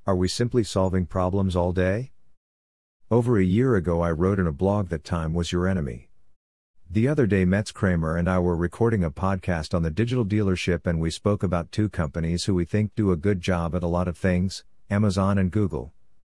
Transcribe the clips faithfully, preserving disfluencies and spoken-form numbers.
Are we simply solving problems all day? Over a year ago I wrote in a blog that time was your enemy. The other day Metz Kramer and I were recording a podcast on the digital dealership and we spoke about two companies who we think do a good job at a lot of things, Amazon and Google.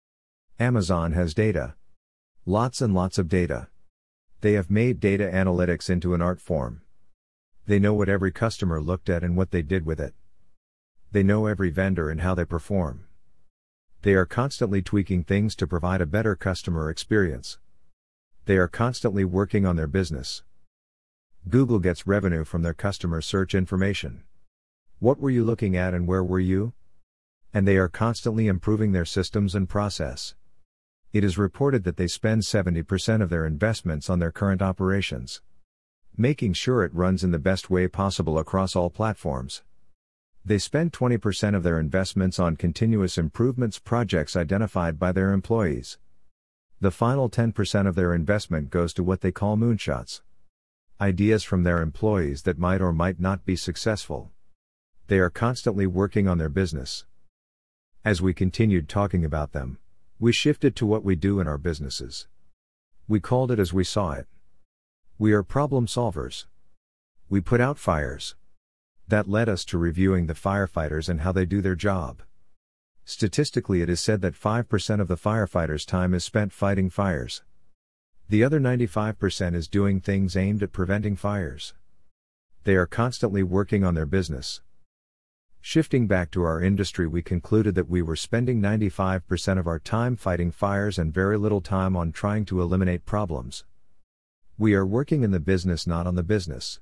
Amazon has data. Lots and lots of data. They have made data analytics into an art form. They know what every customer looked at and what they did with it. They know every vendor and how they perform. They are constantly tweaking things to provide a better customer experience. They are constantly working on their business. Google gets revenue from their customer search information. What were you looking at and where were you? And they are constantly improving their systems and process. It is reported that they spend seventy percent of their investments on their current operations, making sure it runs in the best way possible across all platforms. They spend twenty percent of their investments on continuous improvements projects identified by their employees. The final ten percent of their investment goes to what they call moonshots. Ideas from their employees that might or might not be successful. They are constantly working on their business. As we continued talking about them, we shifted to what we do in our businesses. We called it as we saw it. We are problem solvers. We put out fires. That led us to reviewing the firefighters and how they do their job. Statistically, it is said that five percent of the firefighters' time is spent fighting fires. The other ninety-five percent is doing things aimed at preventing fires. They are constantly working on their business. Shifting back to our industry, we concluded that we were spending ninety-five percent of our time fighting fires and very little time on trying to eliminate problems. We are working in the business, not on the business.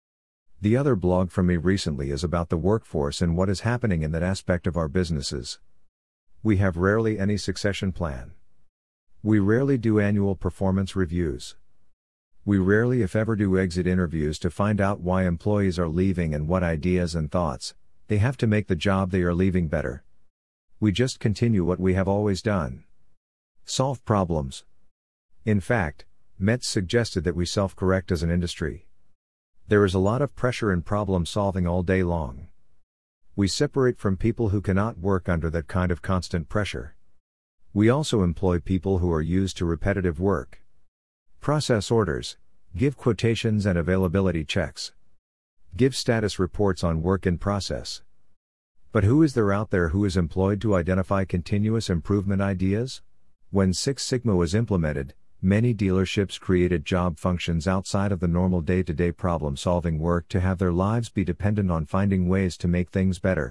The other blog from me recently is about the workforce and what is happening in that aspect of our businesses. We have rarely any succession plan. We rarely do annual performance reviews. We rarely, if ever, do exit interviews to find out why employees are leaving and what ideas and thoughts they have to make the job they are leaving better. We just continue what we have always done. Solve problems. In fact, Metz suggested that we self-correct as an industry. There is a lot of pressure in problem solving all day long. We separate from people who cannot work under that kind of constant pressure. We also employ people who are used to repetitive work. Process orders, give quotations and availability checks. Give status reports on work in process. But who is there out there who is employed to identify continuous improvement ideas? When Six Sigma was implemented, many dealerships created job functions outside of the normal day-to-day problem-solving work to have their lives be dependent on finding ways to make things better.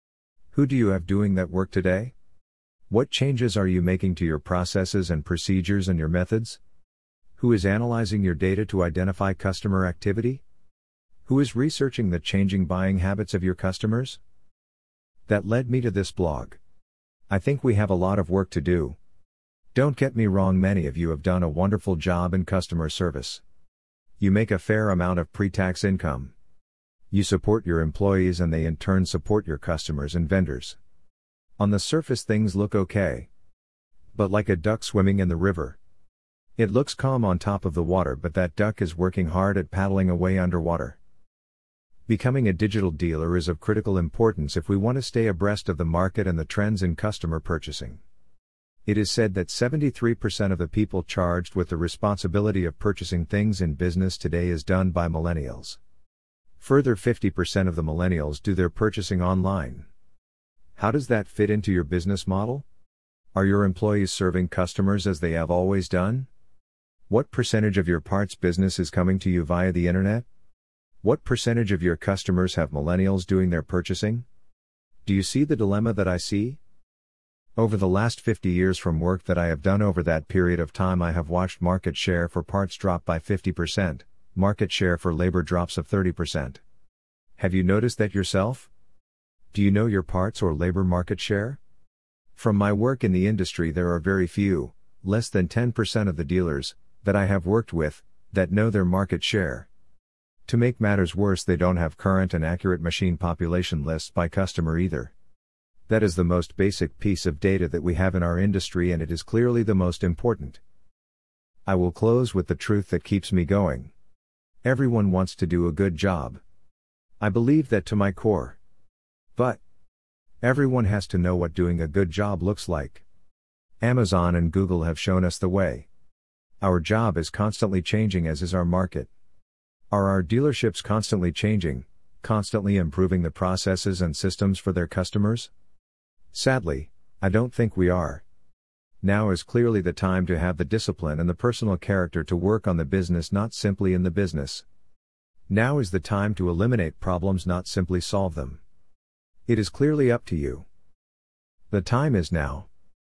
Who do you have doing that work today? What changes are you making to your processes and procedures and your methods? Who is analyzing your data to identify customer activity? Who is researching the changing buying habits of your customers? That led me to this blog. I think we have a lot of work to do. Don't get me wrong, many of you have done a wonderful job in customer service. You make a fair amount of pre-tax income. You support your employees and they in turn support your customers and vendors. On the surface things look okay. But like a duck swimming in the river. It looks calm on top of the water, but that duck is working hard at paddling away underwater. Becoming a digital dealer is of critical importance if we want to stay abreast of the market and the trends in customer purchasing. It is said that seventy-three percent of the people charged with the responsibility of purchasing things in business today is done by millennials. Further, fifty percent of the millennials do their purchasing online. How does that fit into your business model? Are your employees serving customers as they have always done? What percentage of your parts business is coming to you via the internet? What percentage of your customers have millennials doing their purchasing? Do you see the dilemma that I see? Over the last fifty years, from work that I have done over that period of time, I have watched market share for parts drop by fifty percent, market share for labor drops of thirty percent. Have you noticed that yourself? Do you know your parts or labor market share? From my work in the industry, there are very few, less than ten percent of the dealers that I have worked with, that know their market share. To make matters worse, they don't have current and accurate machine population lists by customer either. That is the most basic piece of data that we have in our industry, and it is clearly the most important. I will close with the truth that keeps me going. Everyone wants to do a good job. I believe that to my core. But Everyone has to know what doing a good job looks like. Amazon and Google have shown us the way. Our job is constantly changing, as is our market. Are our dealerships constantly changing, constantly improving the processes and systems for their customers? Sadly, I don't think we are. Now is clearly the time to have the discipline and the personal character to work on the business, not simply in the business. Now is the time to eliminate problems, not simply solve them. It is clearly up to you. The time is now.